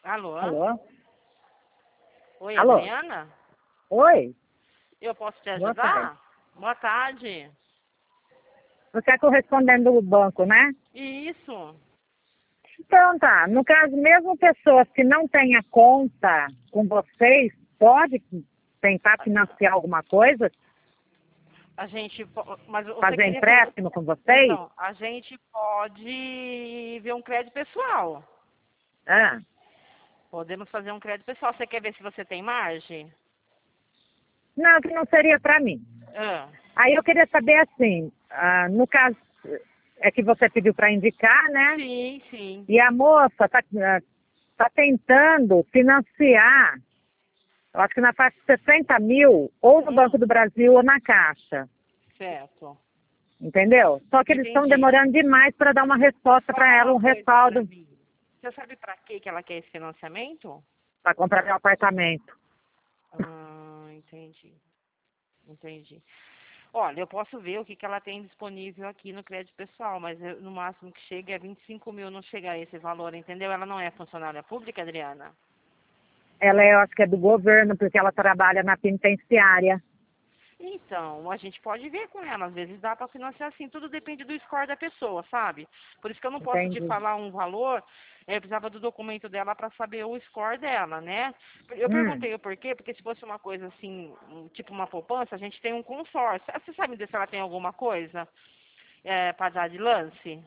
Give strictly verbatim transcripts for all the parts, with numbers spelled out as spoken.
Alô? Alô? Oi, Alô? Adriana? Oi? Eu posso te Boa ajudar? tarde. Boa tarde. Você é correspondente do banco, né? Isso. Então tá, no caso, mesmo pessoas que não tenham conta com vocês, pode tentar financiar alguma coisa? A gente... po- Mas você Fazer queria... empréstimo com vocês? Então, a gente pode ver um crédito pessoal. Ah, Podemos fazer um crédito pessoal. Você quer ver se você tem margem? não, que não seria para mim. Ah, Aí eu queria saber assim, ah, no caso, é que você pediu para indicar, né? sim, sim. E a moça está tá tentando financiar, eu acho que na faixa de sessenta mil, ou no Banco Hum, do Brasil ou na Caixa. certo. Entendeu? Só que eles estão Entendi. demorando demais para dar uma resposta para Fala ela, um uma coisa pra respaldo mim. Você sabe pra que que ela quer esse financiamento? para comprar meu apartamento. Ah, entendi. Entendi. Olha, eu posso ver o que, que ela tem disponível aqui no crédito pessoal, mas eu- no máximo que chega é vinte e cinco mil, não chega a esse valor, entendeu? Ela não é funcionária pública, Adriana? Ela é, eu acho que é do governo, porque ela trabalha na penitenciária. Então, a gente pode ver com ela, às vezes dá para financiar assim, tudo depende do score da pessoa, sabe? Por isso que eu não posso te Entendi. falar um valor, eh, eu precisava do documento dela para saber o score dela, né? Eu Hum, perguntei o porquê, porque se fosse uma coisa assim, um- tipo uma poupança, a gente tem um consórcio. Ah, você sabe se ela tem alguma coisa é, para dar de lance?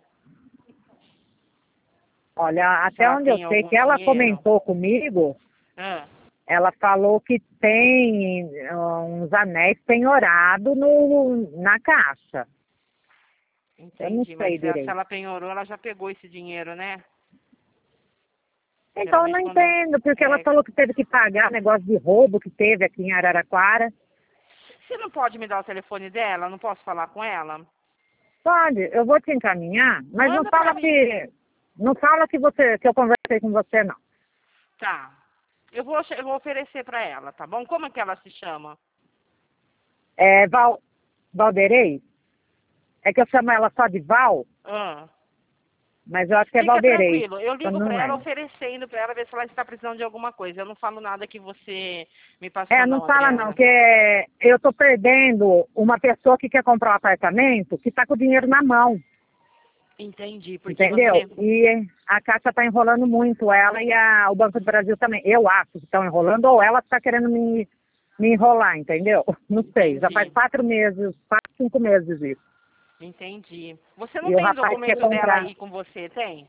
olha, Se até ela onde eu tem sei algum que ela dinheiro? comentou comigo, Ah, ela falou que tem ah, uns anéis penhorados no, na caixa. Eu não entendi, mas sei se ela se direito. ela penhorou, ela já pegou esse dinheiro, né? Então eu não Geralmente quando... entendo, porque ela É, falou que teve que pagar negócio de roubo que teve aqui em Araraquara. você não pode me dar o telefone dela? Não posso falar com ela? Pode, eu vou te encaminhar, mas não Manda pra fala mim. que não fala que você que eu conversei com você não. Tá. Eu vou, eu vou oferecer pra ela, tá bom? Como é que ela se chama? É Val Valderei? É que eu chamo ela só de Val, Ah. mas eu acho que é Fica Valderei. tranquilo. Eu Eu ligo não pra ela lembro. oferecendo pra ela ver se ela está precisando de alguma coisa. Eu não falo nada que você me passou É, não não, fala não, Adriana. que é- eu tô perdendo uma pessoa que quer comprar um apartamento que tá com o dinheiro na mão, Entendi, porque entendeu? você... E a Caixa tá enrolando muito ela e a, o Banco do Brasil também. Eu acho que estão enrolando ou ela está querendo me, me enrolar, entendeu? Não sei, já faz Entendi. quatro meses, quatro, cinco meses isso. Entendi. Você não E o tem rapaz quer documento dela comprar. aí com você, tem?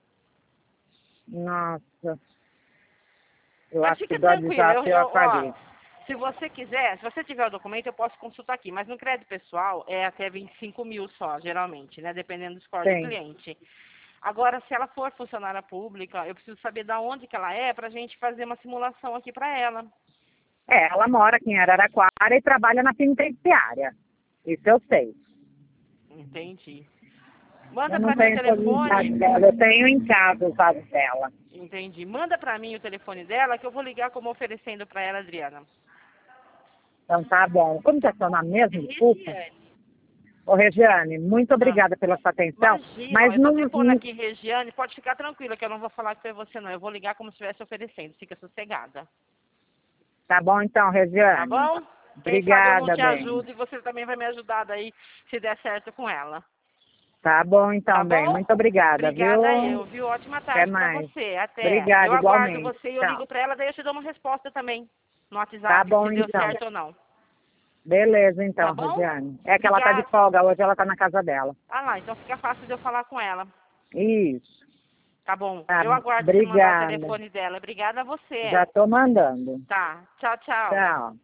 Nossa, eu Mas acho que fica do tranquilo. Eu, WhatsApp eu eu, ó, apaguei. se você quiser, se você tiver o documento, eu posso consultar aqui. Mas no crédito pessoal é até vinte e cinco mil só, geralmente, né? Dependendo do score do Tem. cliente. Agora, se ela for funcionária pública, eu preciso saber da onde que ela é para a gente fazer uma simulação aqui para ela. É, ela mora aqui em Araraquara e trabalha na penitenciária. Isso eu sei. Entendi. Eu Manda não para mim o tenho todos os dados telefone. dela, eu tenho em casa os dados dela. Entendi. Manda para mim o telefone dela que eu vou ligar como oferecendo para ela, Adriana. Então tá bom. Como que é seu nome É mesmo? Desculpa. Regiane. Ô, Regiane, muito Ah, obrigada pela sua atenção. imagina, ó, Mas eu tô não, te pondo não- aqui, Regiane, pode ficar tranquila que eu não vou falar que foi você não. Eu vou ligar como se estivesse oferecendo. Fica sossegada. tá bom então, Tá Regiane. bom? Quem sabe eu não Obrigada, te bem. ajudo e você também vai me ajudar daí se der certo com ela. Tá bom Tá então, bem. bom? Muito obrigada, Obrigada viu? eu, viu? Ótima Até tarde pra mais. você. Até. Eu Obrigada, aguardo igualmente. você e eu Tchau. ligo pra ela, daí eu te dou uma resposta também no Tá WhatsApp, bom se deu então. certo ou não. Beleza Tá então, bom? Regiane. É que ela tá de Obrigada. folga, hoje ela tá na casa dela. Ah lá, então fica fácil de eu falar com ela. Isso. Tá bom. Tá, Eu aguardo você mandar o obrigada. telefone dela. Obrigada a você. Já tô mandando. Tá. Tchau, tchau. Tchau.